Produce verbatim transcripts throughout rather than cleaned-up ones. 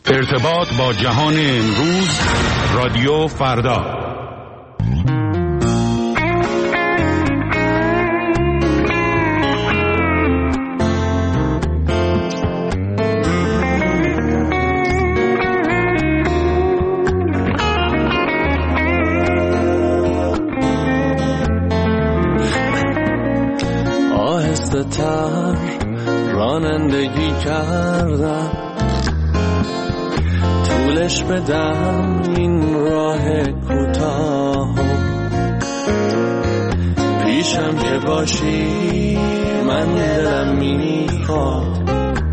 ارتباط با جهان امروز، رادیو فردا. آهسته تر رانندگی کردم، طولش بدم این راه کوتاه، پیشم که باشی من دلم میخواد،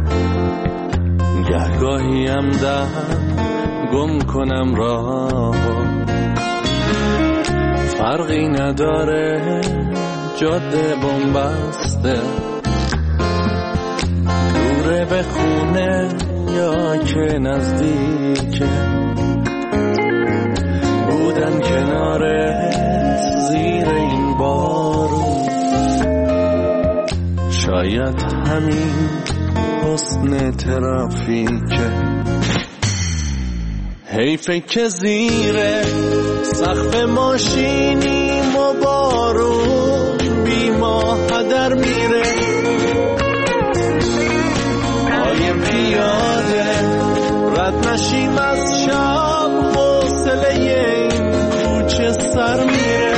گهگاهیم دم گم کنم راه، فرقی نداره جاده بنبسته، دوره به خونه یا که نزدیکه، بودن کنارت زیر این بارون، شاید همین حسن ترافیکه. حیفه که زیر سقف ماشینیم و بارون بی ما هدر میره، پای پیاده رد نشیم از شب، حوصله این کوچه سر میره.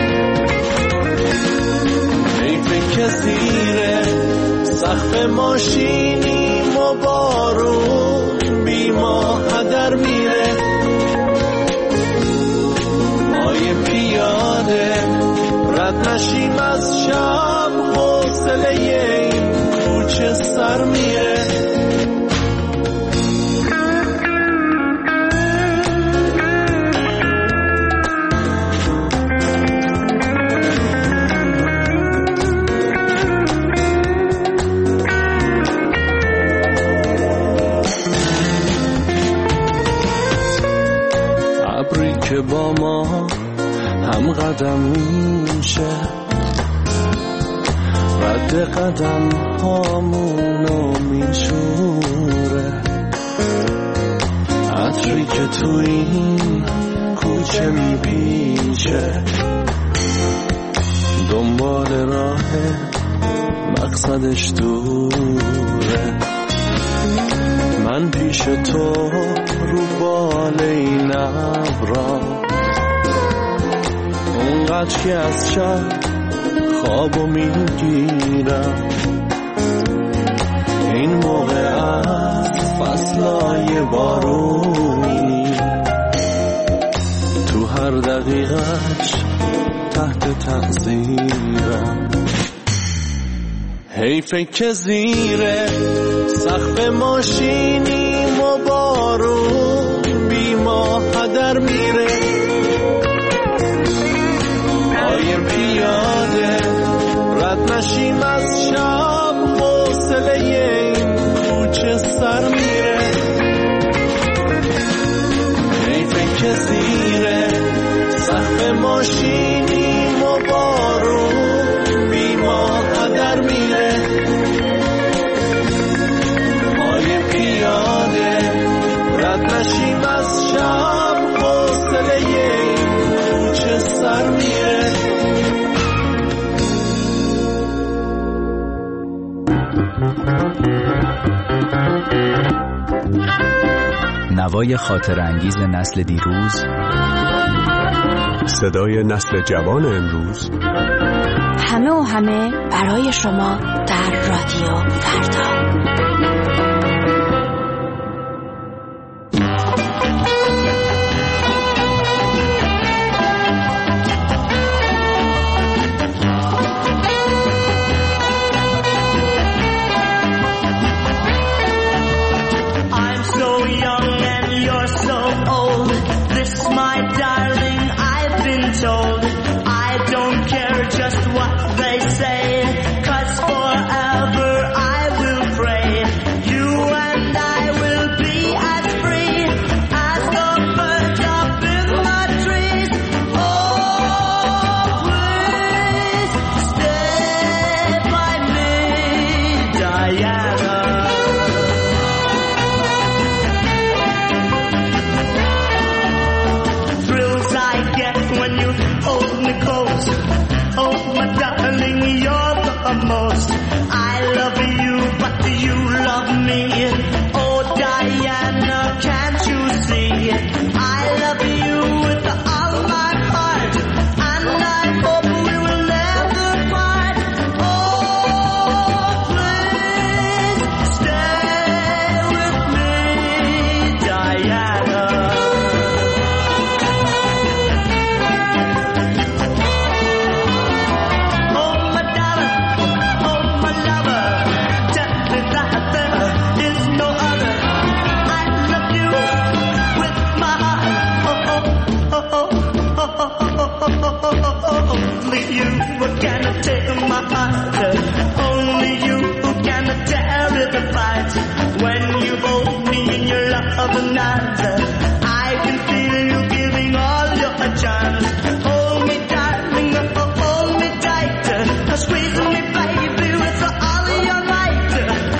حیفه که زیر سقف ماشینیم و بارون بی ما هدر میره، پای پیاده رد نشیم از شب، حوصله این کوچه سر میره. ابری که با ما هم قدم میشه، رد قدم هامونو میشوره، عطری که تو این کوچه میپیچه، دنبال راه مقصدش دوره، من پیش تو رو بال این ابرا، اونقدر که از شب خوابو میگیرم، این موقع از فصلای بارونی، تو هر دقیقش تحت تأثیرم. حیفه که زیر سقف ماشینیم و بارون بی ما هدر میره، پای پیاده رد نشیم از شب، حوصله این کوچه سر میره. حیفه که زیر سقف ماشینیم و بارون بی ما هدر میره، پای پیاده رد نشیم از شب، حوصله این کوچه سر میره. نوای خاطر انگیز نسل دیروز، صدای نسل جوان امروز، همه و همه برای شما در رادیو فردا. Just what they say, 'cause forever I will pray. Oh Diana, can't you see? I love you with all my heart, and I hope we will never part. Oh, please stay with me, Diana. Oh my darling, oh my lover, tell me that there is no other. I love you with my heart. Oh, oh, oh, oh, oh, oh, oh, oh. Only you can take my heart. Only you can tear it apart. When you hold me in your loving arms, I can feel you giving all your charms. Hold me, darling, oh, hold me tight. Squeeze me, baby, with all your might.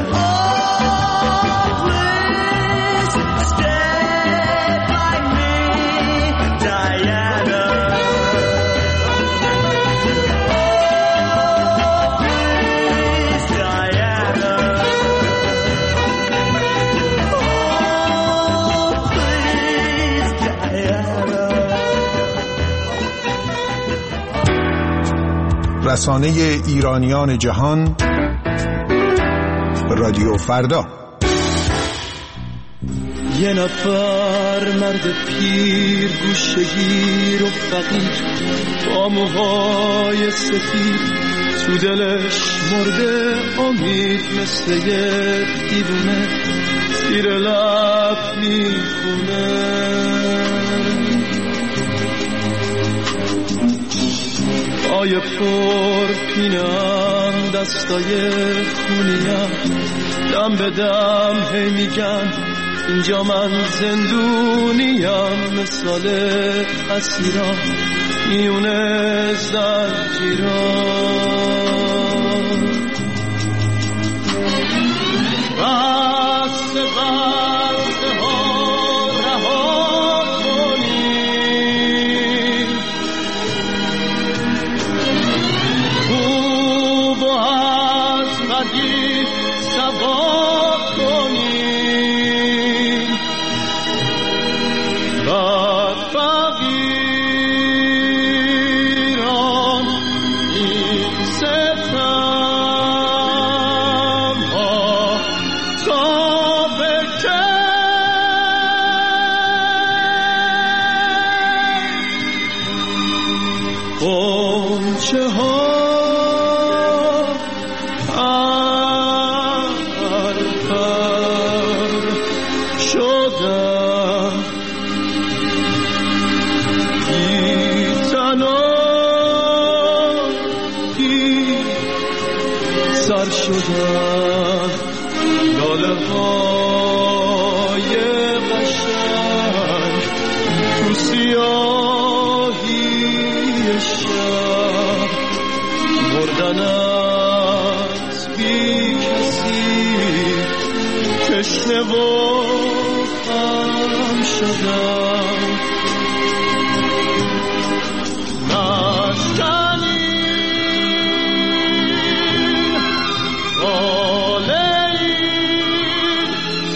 Oh, please stay by me, Diana. Oh, please, Diana. Oh, please, Diana. رسانه ایرانیان جهان، رادیو فردا. یه نفر مرد پیر گوشه‌گیر و فقیر با موهای سفید، تو دلش مرده امید مثل یه دیوونه، زیر لب میخونه پای پر پینم، دستای خونیم، دم به دم هی میگن اینجا من زندونیم، مثال اسیران میونه زنجیران. بسته بسته ها رها کنیم، خوب و از بدی سوا کنیم، بد فقیران این ستم ها تا به که غنچه ها پر پر شدن، بی تنهایی سر شدن، لاله های قشنگ تو سیاهی شب، مردن از بی کسی تشنه و غم شدن. نشکنی باله این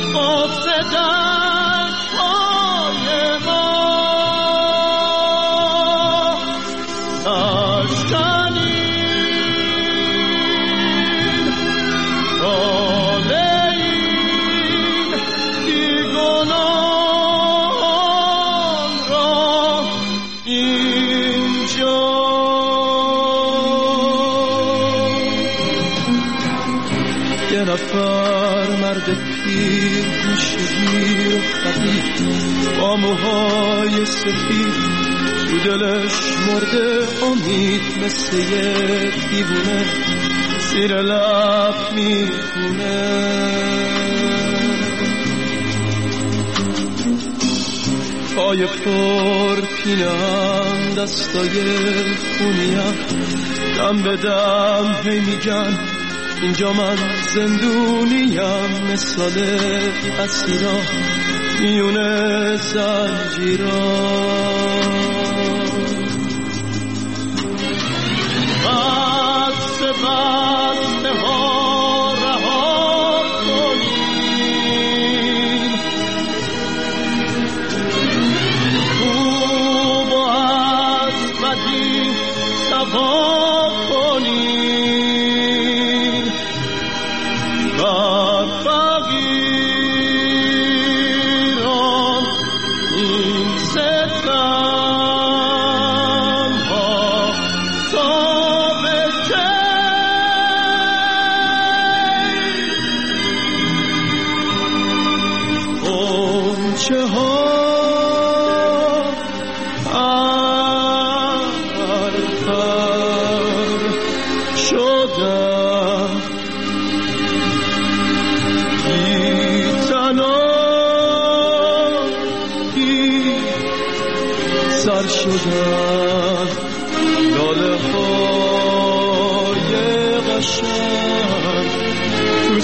افسدک های ما، نشکنی باله این بیگناهان را اینجا. یه نفر مرد پیر گوشه‌گیر و فقیر با موهای سفید، تو دلش مرده امید مثل یه دیوونه، زیر لب میخونه پای پر پینم، دستای خونیم، دم به دم هی میگن اینجا من زندونیم، مثال اسیرا میونه زنجیران. بسته بسته ها رها کنیم، کوچه ها پرپر شدن بی تنهایی سر شدن لاله های قشنگ تو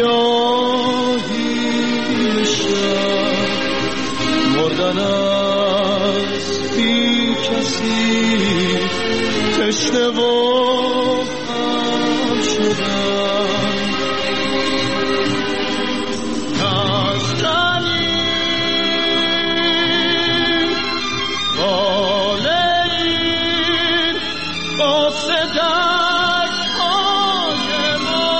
سیاهی شب مردن از بی کسی تشنه و غم شدن نزدنی بالین با صدک های ما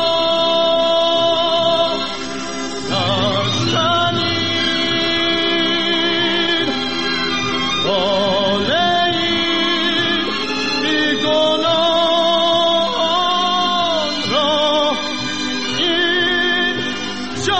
نزدنی بالین بیگناهان را اینجا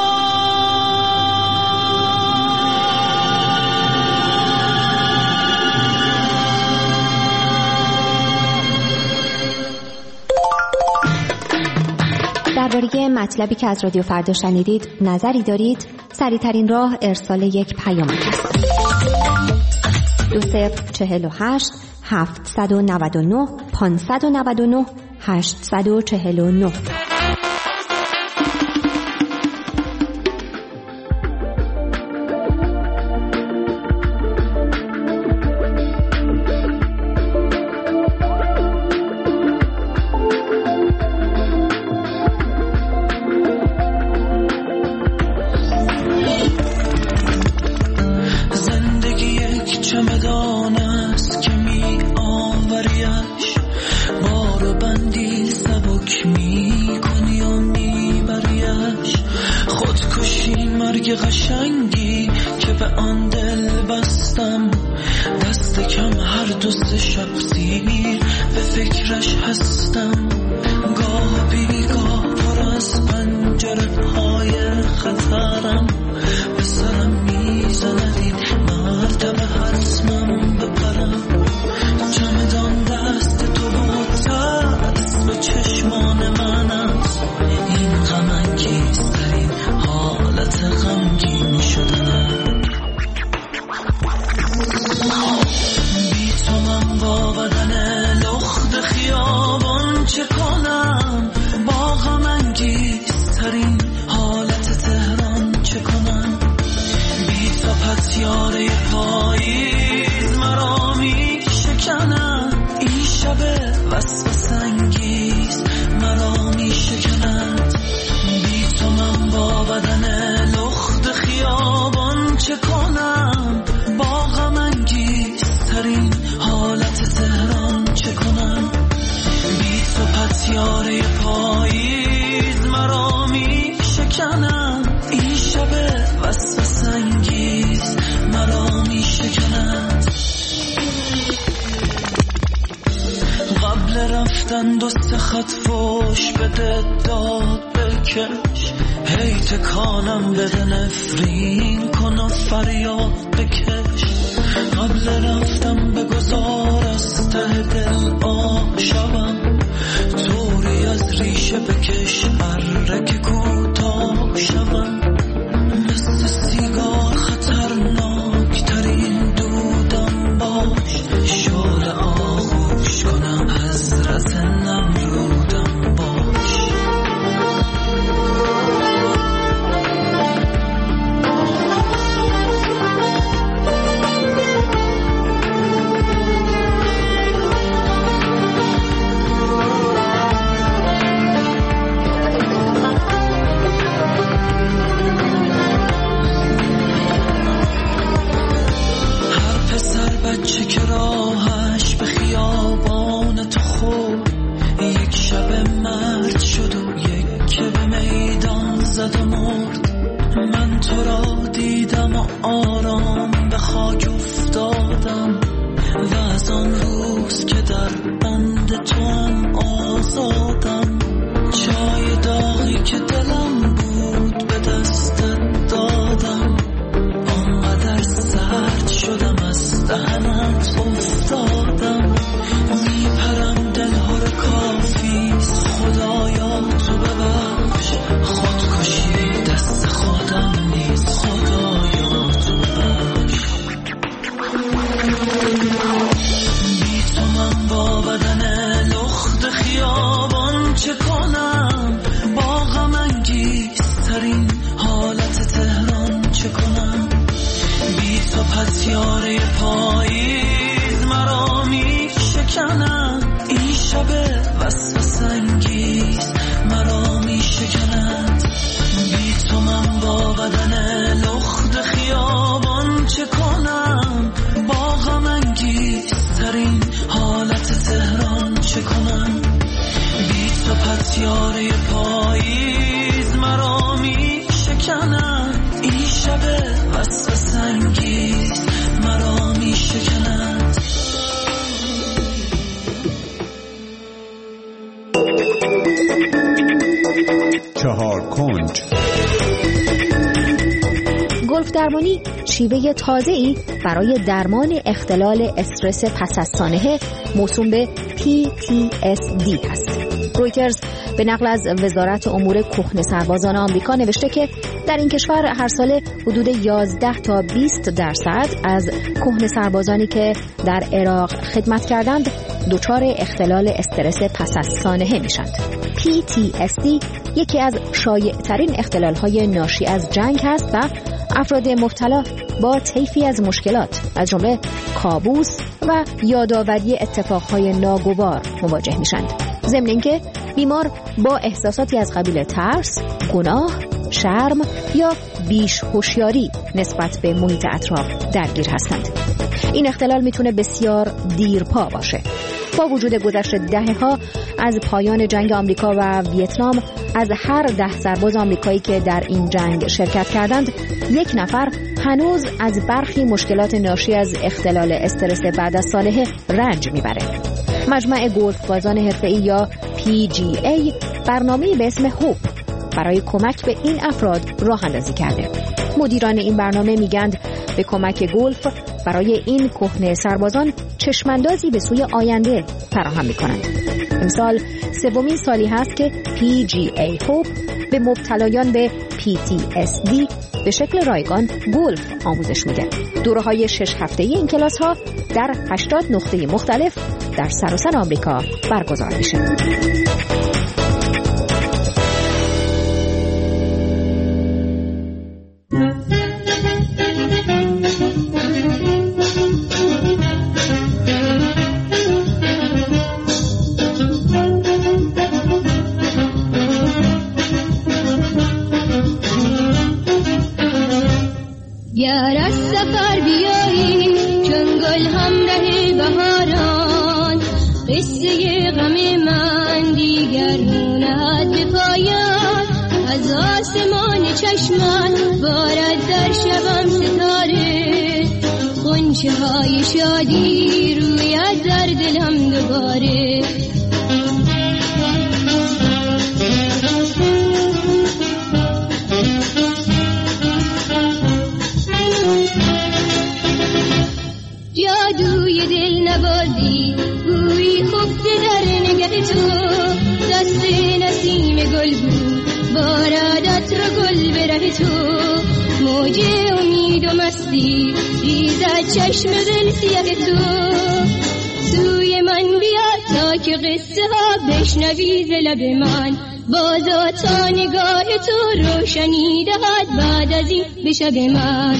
درباره مطلبی که از رادیو فردا شنیدید نظری دارید؟ سریع‌ترین راه ارسال یک پیام است. دو صفر چهل و هشت هفتصد و نود و نه پانصد و نود و نه هشتصد و چهل و نه. زندگی یک چمدان است که می آوریش، بارو بندی سبک می کنی و می بریش. خودکشی مرگ قشنگی که به آن دل بستم، دست کم هر دو سه شب سیر به فکرش هستم. گاه بیگاه پر از پنجره های خطرم به سرم میزندید، مرتبه حتمم بپرم. چمدان دست تو بود ترس به چشمان من است، این غم انگیزترین حالت غمگین شدنم. بی تو من با بدن لخت خیابان چه کنم، با غم انگیزترین حالت تهران چه کنم. بی تو پتیاره پاییز مرا می شکند، این شب وسوسه انگیز مرا می شکند. بی تو من با بدن لخت خیابان چه کنم، با غم انگیزترین حالت تهران چه کنم. بی تو پتیاره پاییز مرا می شکند، این شب وسوسه انگیز مرا می شکند. قبل رفتن دو سه خط فوش بده داد بکش، هی تکانم بده نفرین کن و فریاد بکش. قبل رفتم بگذار از ته دل آشبم، طوری از ریشه بکش اره کوتاه شوم. مثل سیگار خطرناک ترین دودم باش، شعله آغوش کنم حضرت نمرودم باش. بچه که راهش به خیابان تو خورد، یک شب مرد شد و یک که به میدان زد و مرد. من تو را دیدم و آرام به خاک افتادم، و از آن روز که در بند تو هم آزادم. چای داغی که دلم بود به دستت دادم، پتیاره پاییز مرا می شکنند، این شب وسوسه انگیز مرا می شکنند. بی تو من با بدن لخت خیابان چه کنم، با غم انگیزترین حالت تهران چه کنم. بی تو پتیاره پاییز مرا می شکنند، این شب وسوسه انگیز مرا می شکنند. چهار کنج. گلف درمانی شیوه تازه‌ای برای درمان اختلال استرس پس از سانحه موسوم به پی تی اس دی است. رویترز به نقل از وزارت امور کهنه سربازان آمریکا نوشته که در این کشور هر سال حدود یازده تا بیست درصد از کهنه سربازانی که در عراق خدمت کردند دچار اختلال استرس پس از سانحه میشند. پی تی اس دی یکی از شایع‌ترین اختلال‌های ناشی از جنگ است و افراد مبتلا با طیفی از مشکلات از جمله کابوس و یادآوری اتفاقهای ناگوار مواجه میشند. ضمن اینکه بیمار با احساساتی از قبیل ترس، گناه، شرم یا بیش هوشیاری نسبت به محیط اطراف درگیر هستند. این اختلال میتونه بسیار دیرپا باشه. با وجود گذشت دهه‌ها از پایان جنگ آمریکا و ویتنام، از هر ده سرباز آمریکایی که در این جنگ شرکت کردند، یک نفر هنوز از برخی مشکلات ناشی از اختلال استرس بعد از سانحه رنج میبره. مجمع گلف بازان حرفه‌ای یا پی جی ای برنامه‌ای به اسم هوپ برای کمک به این افراد راه اندازی کرده. مدیران این برنامه میگند به کمک گلف برای این کهنه سربازان چشماندازی به سوی آینده فراهم می‌کنند. امسال سومین سالی هست که پی جی ای هوپ به مبتلایان به پی تی اس دی به شکل رایگان گلف آموزش میده. دوره‌های شش هفته‌ای این کلاس‌ها در هشتاد نقطه مختلف در سراسر آمریکا برگزار میشه. گر از سفر بیایی چون گل همراه بهاران، قصه غم من دیگر نهد به پایان. از آسمان چشمت بارد در شبم ستاره، غنچه های شادی روید در دلم دوباره. جادوی دل نوازی گویی خفته در نگه تو، دست نسیم گل بود بارادت را گل به ره تو. موج امید و مستی ریزد چشم دل سیاه تو، سوی من بیا تا که قصه ها بشنوی ز لب من. بازا تا نگاه تو روشنی دهد بعد از این به شب من.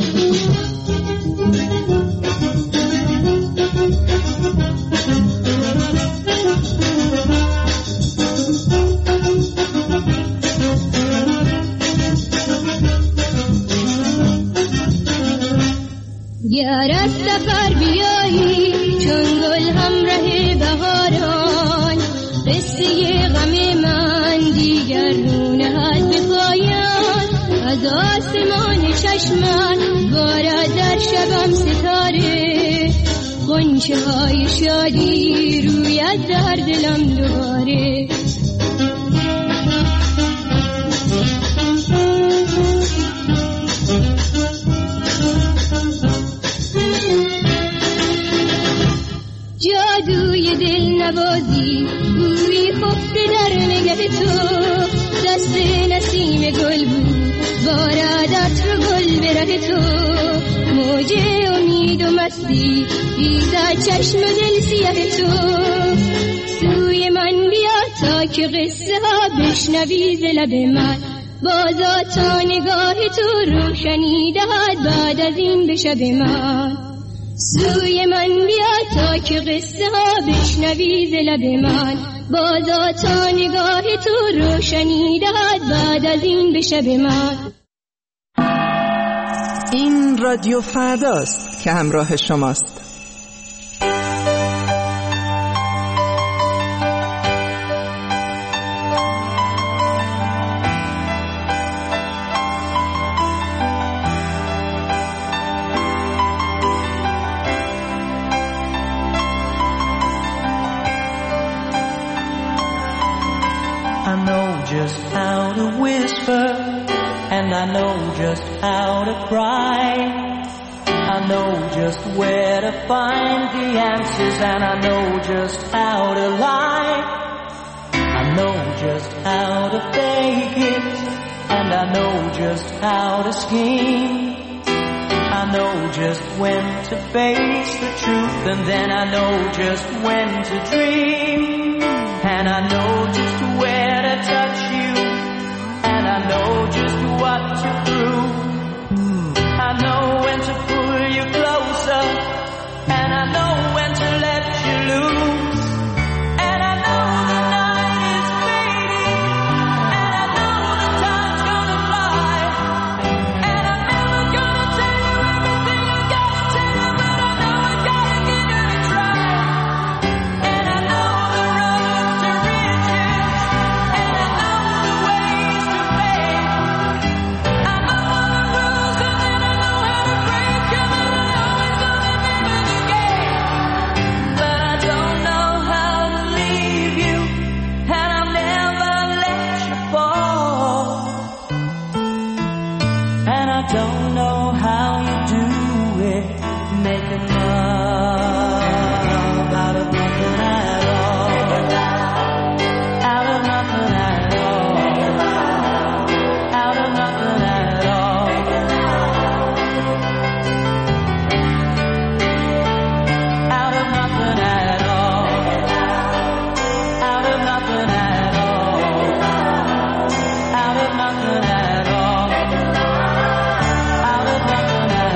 گر از سفر بیایی چون گل همراه بهاران، قصه غم من دیگر نهد به پایان. از آسمان چشمت بارد در شبم ستاره، غنچه های شادی روید در دلم دوباره. جادوی دل نوازی گویی خفته در نگه تو، دست نسیم گل بود بارادت رو گل به ره تو. موج امید و مستی ریزد چشم و دل سیاه تو، سوی من بیا تا که قصه ها بشنوی ز لب من. بازا تا نگاه تو روشنی دهد بعد از این به شب من. سوی من بیا تا که قصه ها بشنوی ز لب من، بازا تا نگاه تو روشنی دهد بعد از این به شب من. این رادیو فرداست که همراه شماست. How to whisper, and I know just how to cry. I know just where to find the answers, and I know just how to lie. I know just how to fake it, and I know just how to scheme. I know just when to face the truth, and then I know just when to dream. And I know just where to touch you, and I know just what to prove. I know when to pull you closer, and I know when to let you loose. And I know the night is fading, and I know the time's gonna fly. And I'm never gonna tell you everything I gotta tell you, but I know I gotta give it a try. And I know the road to riches, and I know the ways to fame. I know all the rules, and then I know how to break them, and I know it's all the name of the game. But I don't know how to leave you, and I'll never let you fall. And I don't know how you do it, making love out of nothing at all. Out of nothing at all. Out of nothing at all. Out of nothing at all. Out of nothing at all. Out of nothing at all. Out of nothing at all.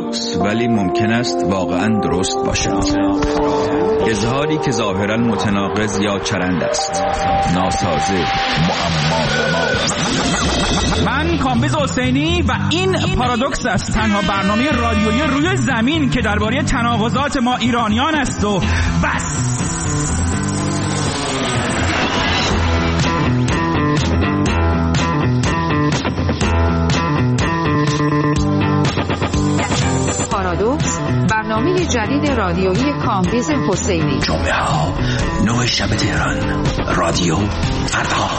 پارادوکس، ولی ممکن است واقعا درست باشد. اظهاری که ظاهرا متناقض یا چرند است، ناسازه، معما. من کامبیز حسینی و این پارادوکس است، تنها برنامه رادیویی روی زمین که درباره تناقضات ما ایرانیان است و بس. پارادوکس، برنامه جدید رادیویی کامبیز حسینی. جمعه ها نه شب تهران، رادیو فردا.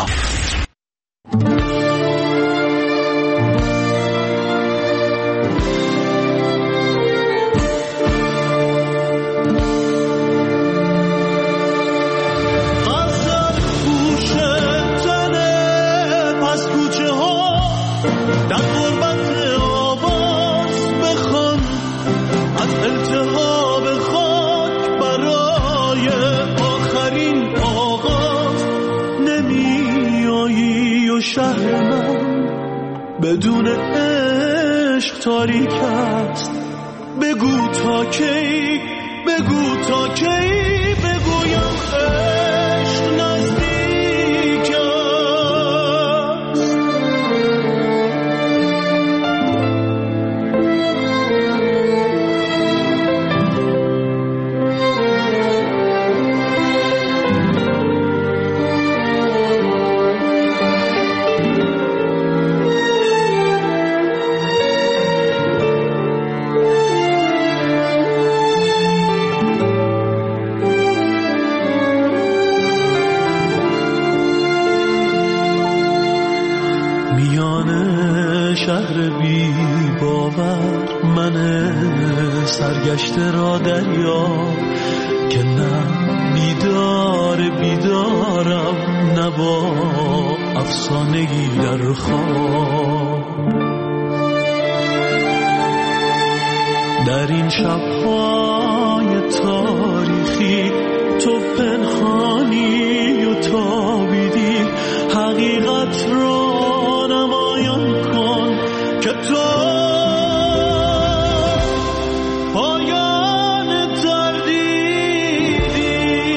شهر من بدون عشق تاریک است. بگو تا کی، بگو تا کی بگویم عشق نزدیک است. شهر بی باور من سرگشته را دریا، که نه بیدار بیدارم نه با افسانگی در خواب. در این شب‌های تاریخی تو پنهانی و تابیدی، حقیقت را نمایان کن که تو پایان تردیدی.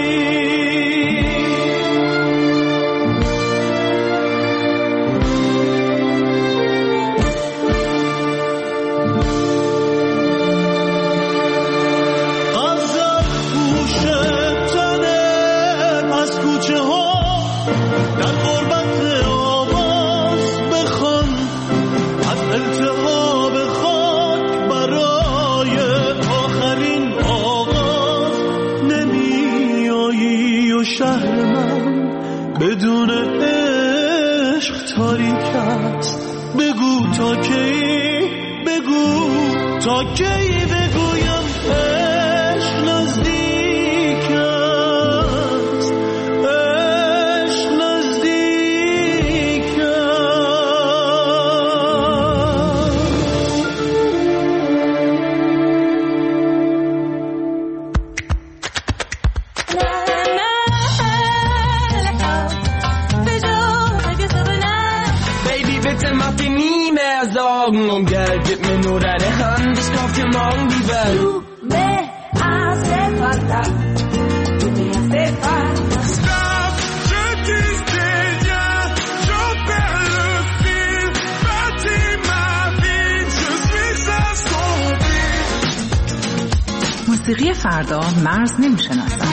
غزل پوش تنه از کوچه ها در غربت آواز بخوان، از التهاب خاک برای آخرین آغاز. نمی آیی و شهر من بدون عشق تاریک است. بگو تا کی، بگو تا کی بگویم عشق نزدیک است. عشق نزدیک Sorgen um Geld, gib mir nur deine Hand, ich kauf dir morgen die Welt. Du me hace falta, du me hace falta. Stop, je dis déjà, je perds le fil, bâtis ma vie, je suis assombri. موسیقی فردا مرز نمیشناسد.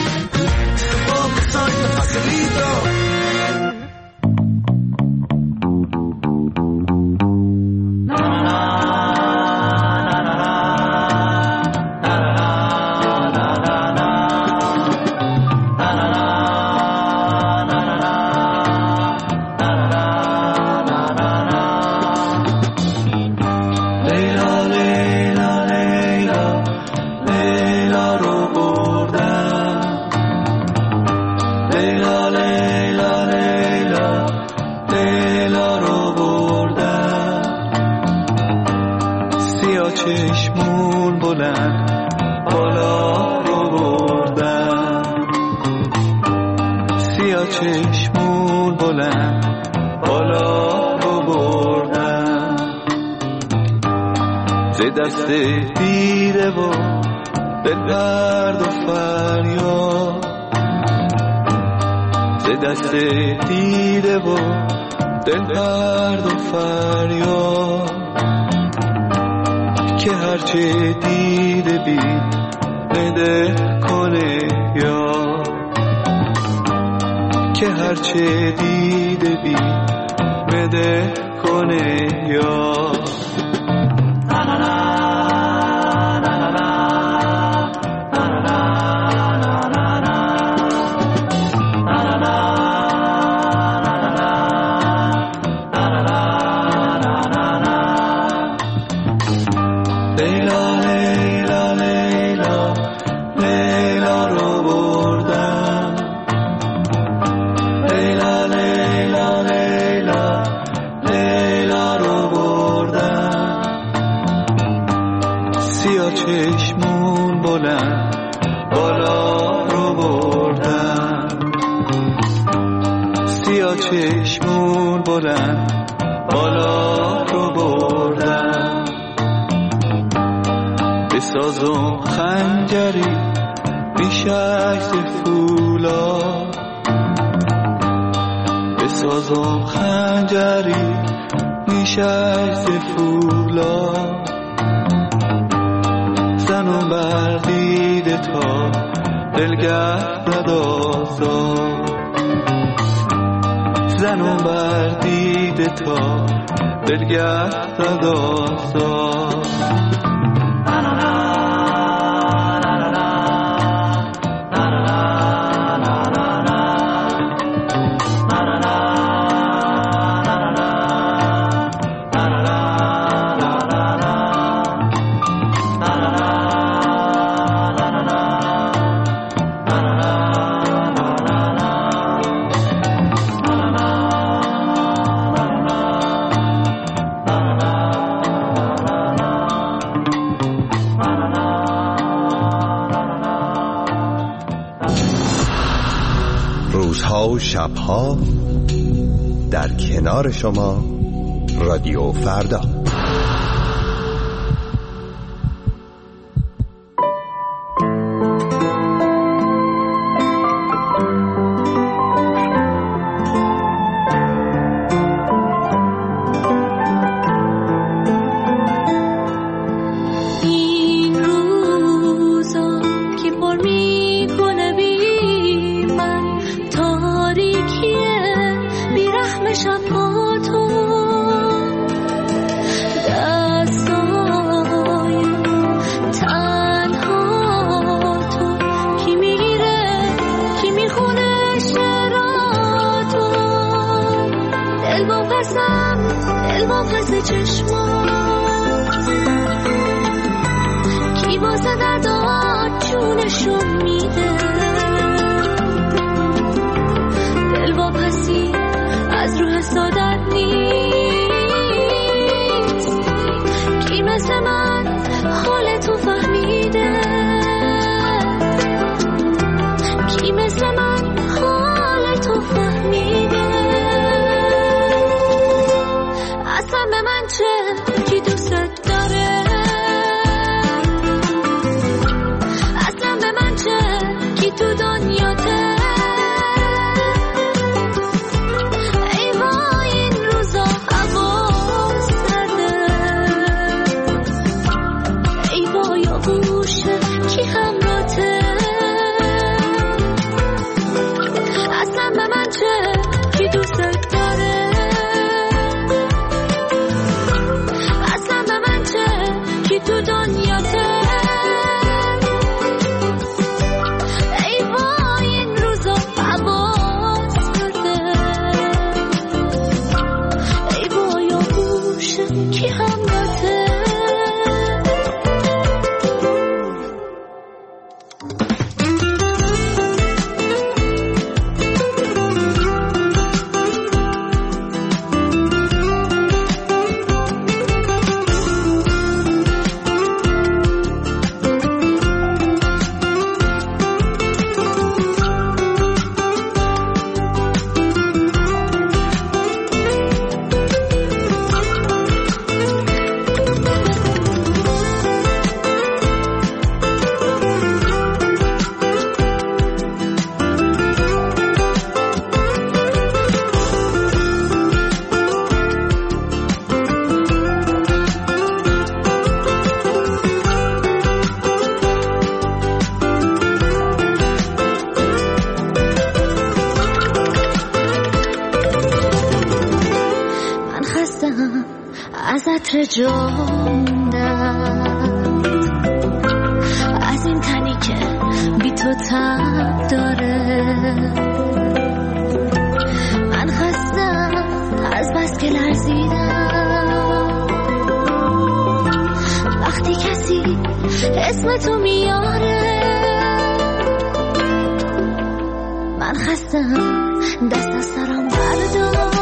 چشمون بلند بالا رو بردن، سیاه چشمون بلند بالا رو بردن، ز دست دیده و دل درد و فریاد، ز دست دیده و دل درد و فریاد، که هرچه دیده بی بده کنه یا، که هرچه دیده بی بده کنه یا. چشمون بلند بالا رو بردن، سیاه چشمون بلند بالا رو بردن، بسازم خنجری بیشک ز فولاد، بسازم خنجری بیشک ز فولاد، زنم بر دیده تا دلگه زد آزاد، زنم بر دیده تا دلگه زد آزاد. روزها و شبها در کنار شما رادیو فردا. جا موندم، از این تنی که بی تو تب داره. من خستم از بس که لرزیدم وقتی کسی اسم تو میاره. من خستم دست از سرم بردار.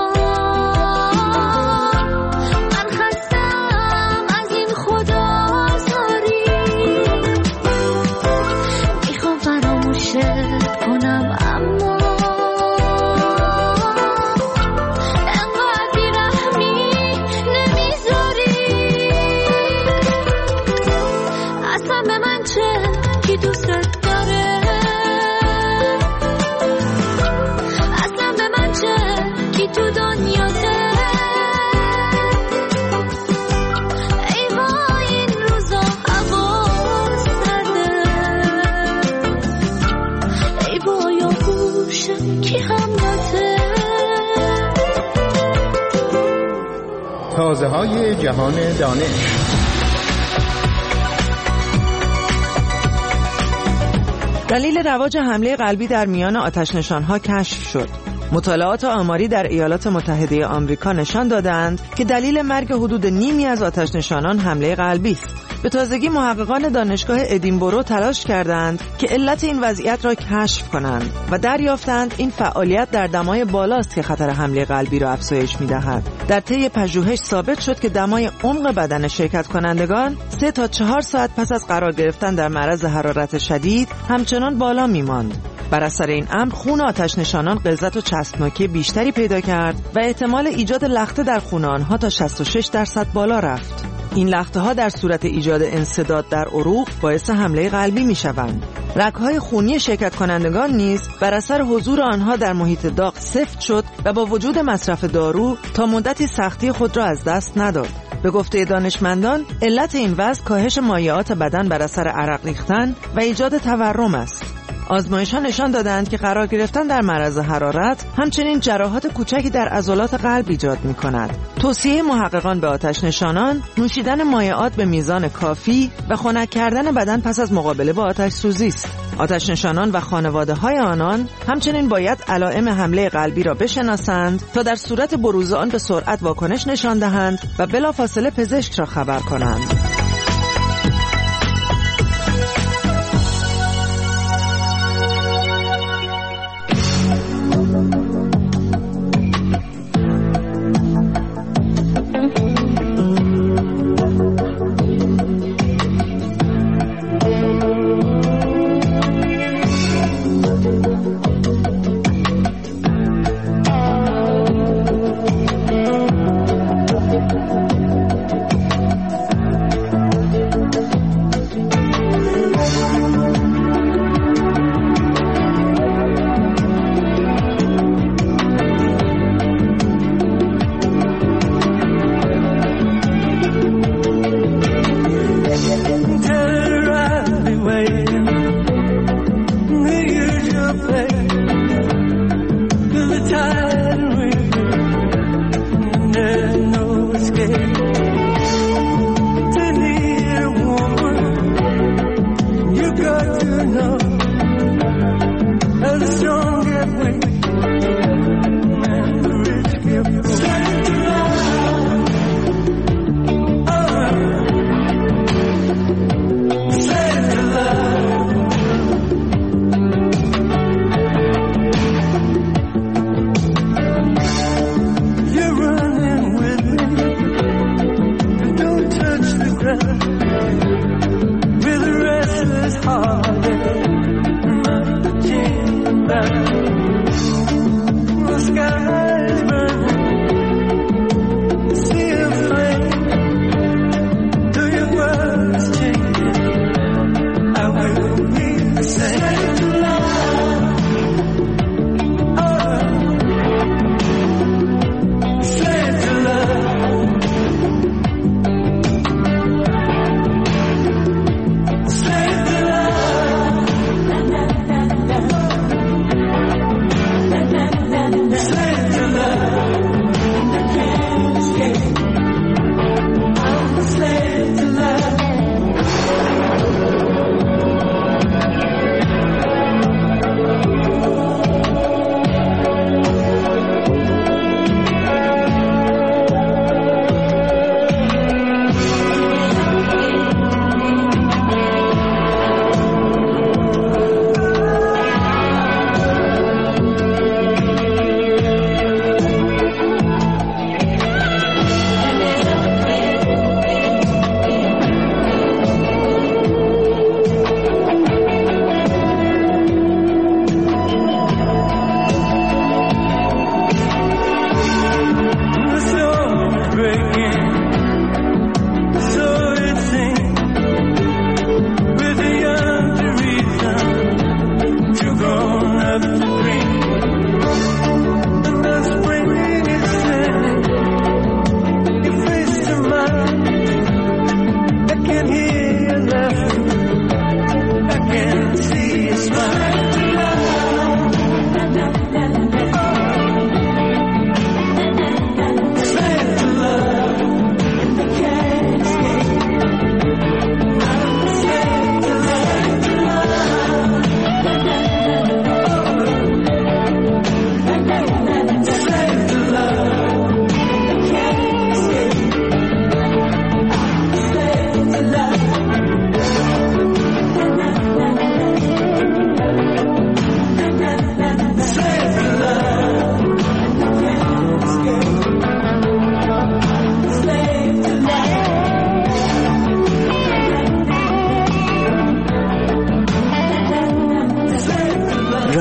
تازه های جهان دانش. دلیل رواج حمله قلبی در میان آتش‌نشان‌ها کشف شد. مطالعات آماری در ایالات متحده آمریکا نشان دادند که دلیل مرگ حدود نیمی از آتش‌نشانان حمله قلبی است. به تازگی محققان دانشگاه ادینبرو تلاش کردند که علت این وضعیت را کشف کنند و دریافتند این فعالیت در دمای بالاست که خطر حمله قلبی را افزایش می‌دهد. در طی پژوهش ثابت شد که دمای عمق بدن شرکت کنندگان سه تا چهار ساعت پس از قرار گرفتن در معرض حرارت شدید همچنان بالا می‌ماند. بر اثر این امر خون آتش‌نشانان غلظت و چسبناکی بیشتری پیدا کرد و احتمال ایجاد لخته در خون آنها تا شصت و شش درصد بالا رفت. این لخته‌ها در صورت ایجاد انسداد در عروق باعث حمله قلبی می‌شوند. رگ‌های خونی شرکت کنندگان نیز بر اثر حضور آنها در محیط داغ سفت شد و با وجود مصرف دارو تا مدتی سختی خود را از دست نداد. به گفته دانشمندان علت این وضع کاهش مایعات بدن بر اثر عرق ریختن و ایجاد تورم است. آزمایش‌ها نشان دادند که قرار گرفتن در معرض حرارت همچنین جراحات کوچکی در عضلات قلب ایجاد می‌کند. توصیه محققان به آتش‌نشانان نوشیدن مایعات به میزان کافی و خنک کردن بدن پس از مقابله با آتش سوزی است. آتش‌نشانان و خانواده‌های آنان همچنین باید علائم حمله قلبی را بشناسند تا در صورت بروز آن به سرعت واکنش نشان دهند و بلافاصله پزشک را خبر کنند. You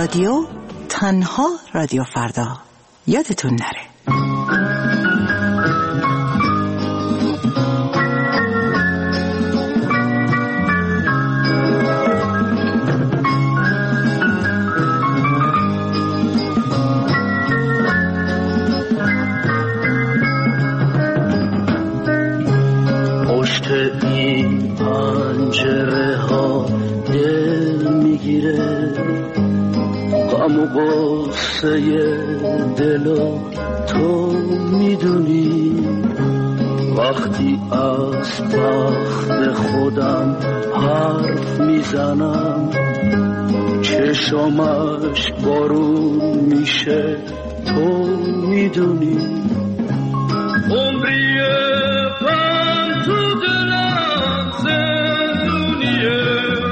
رادیو، تنها رادیو فردا. یادتون نره. پشت این پنجره ها دل میگیره، غم و غصه دلو تو میدونی. وقتی از بخت خودم حرف میزنم، چشمش بارون میشه تو میدونی. عمریه پن تو دلم زندونیه،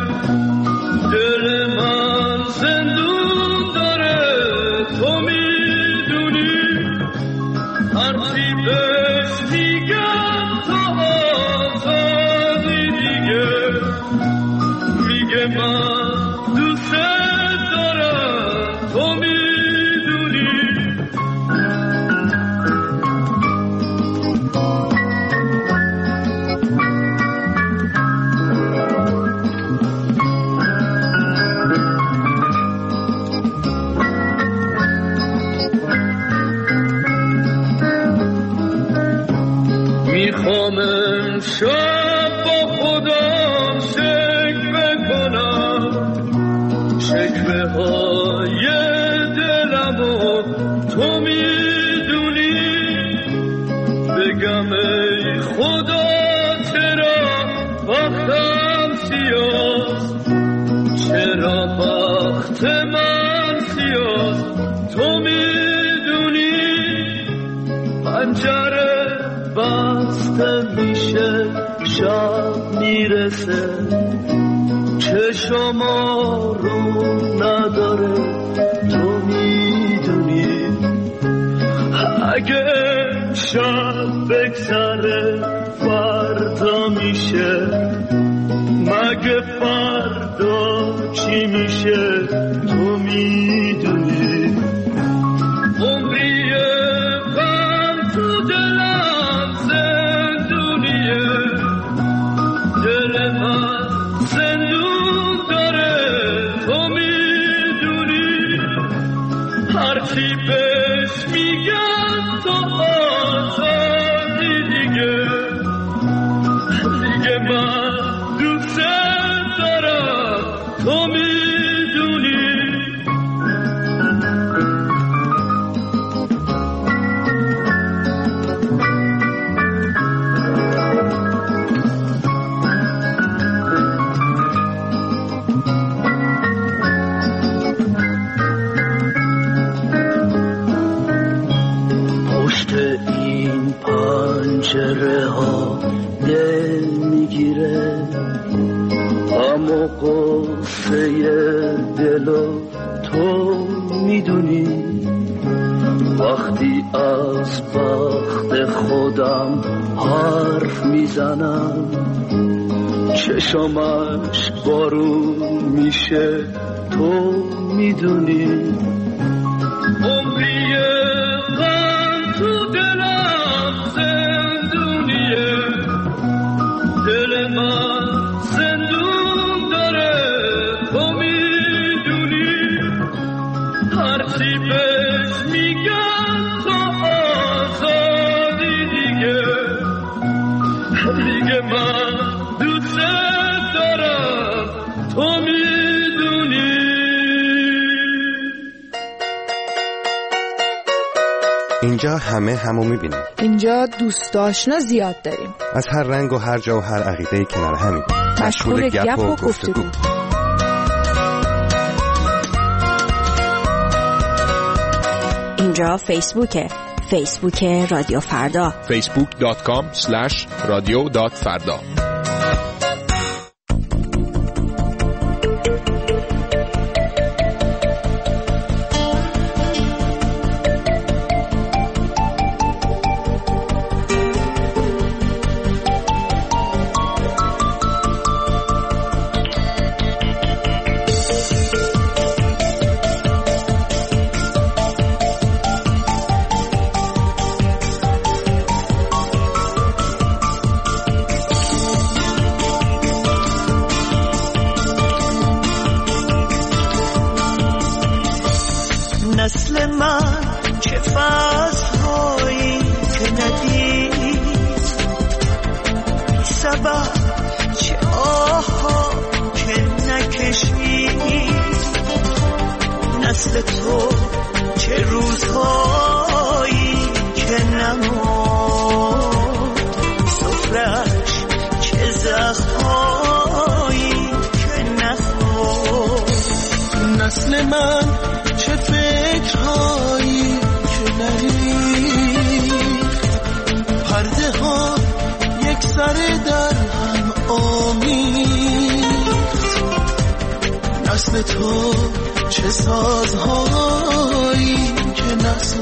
دل من زندون داره تو میدونی. هرچی بهش میگم تو آزادی دیگه، میگه من دوست دارم تو میدونی. میخوام امشب با خودم شکوه کنم، شکوه های دلمو تو میدونی. بگم ای خدا چرا بختم سیاست، چرا بخت من سیاست تو میدونی. پنجره بسته میشه شب میرسه، چشم رو نداره تو میدونی. اگه شب بگذره فردا میشه، مگه فردا چی میشه تو میدونی. عمریه غم تو دلم زندونیه، دل من زندون داره تو میدونی. هرچی بهش میگم تو آزادی دیگه، دیگه من دوست دارم تو میدونی. پنجره ها دل میگیره، اما قصه دلو تو میدونی. وقتی از بخت خودم حرف میزنم، چشمش بارون میشه تو میدونی. عمریه غم تو دلم زندونیه، دل من زندون داره تو میدونی. هرچی بهش میگم تو آزادی دیگه، دیگه من دوست دارم تو میدونی. اینجا همه همو میبینیم. اینجا دوست آشنا زیاد داریم، از هر رنگ و هر جا و هر عقیده‌ای کنار همیم، مشغول گپ و گفتگو. اینجا فیسبوکه، فیسبوک رادیو فردا، فیسبوک دات کام اسلش رادیو دات فردا. فصل‌هایی که ندید بی سبب چه آها که نکشید نسل تو چه روزهایی که نمود سفرش چه زخمهایی که نخورد نسل من چه فکرهایی که نریخت پرده ها یک سر در هم آمیخت نسل تو چه سازهایی که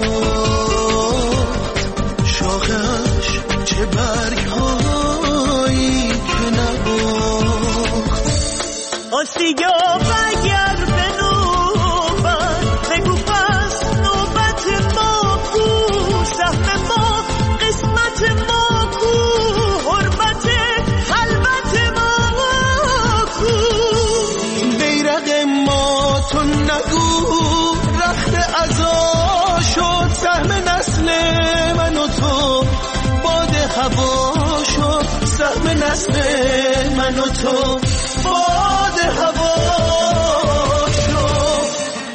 نساخت شاخش چه برگهایی که نباخت آسیا بگر به نوبت بگو پس نوبت ما کو سهم ما قسمت ما کو حرمت خلوت ما کو بیرق ما تو نگو رخت عزا شد سهم نسل من و تو باد هوا شد سهم نسل من و تو باد هوا شد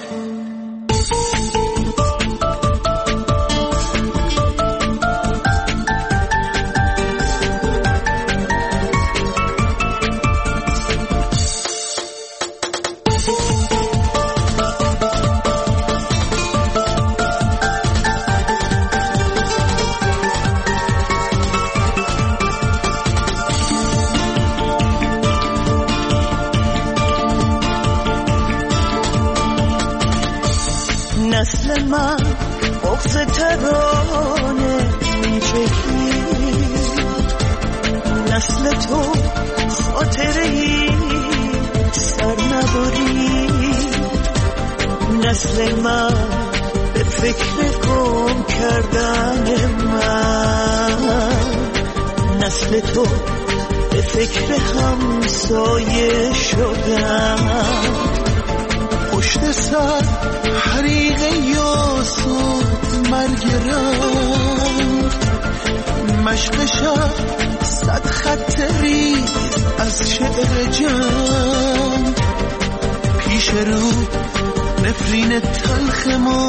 نسل من بغض ترانه میچکید نسل تو خاطره‌ای سر نبرید نسل من به فکر گم کردن من نسل تو به فکر همسایه شدن پشت سر حریق یاس و مرگ رنگ مشق شب صد خط ریز از شعر جنگ پیش رو نفرین تلخ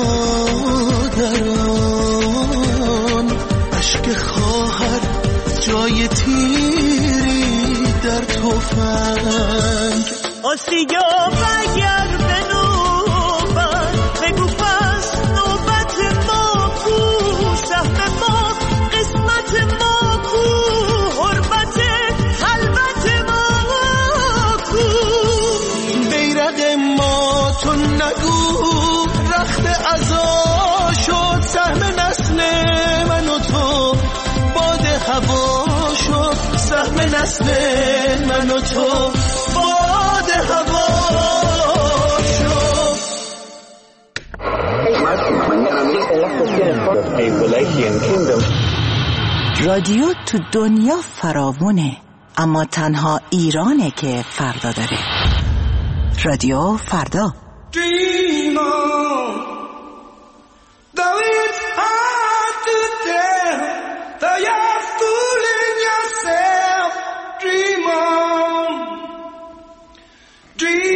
مادران عشق خواهر جای تیری در تفنگ آسیا بگر به نوبت بگو پس نوبت ما کو سهم ما قسمت ما کو حرمت خلوت ما کو بیرق ما تو نگو رخت عزا شد سهم نسل من و تو باد هوا شد سهم نسل من و تو باد هوا شد رادیو تو دنیا فراوونه اما تنها ایرانه که فردا داره. رادیو فردا. Dream on, though it's hard to tell, though you're fooling yourself. Dream on, dream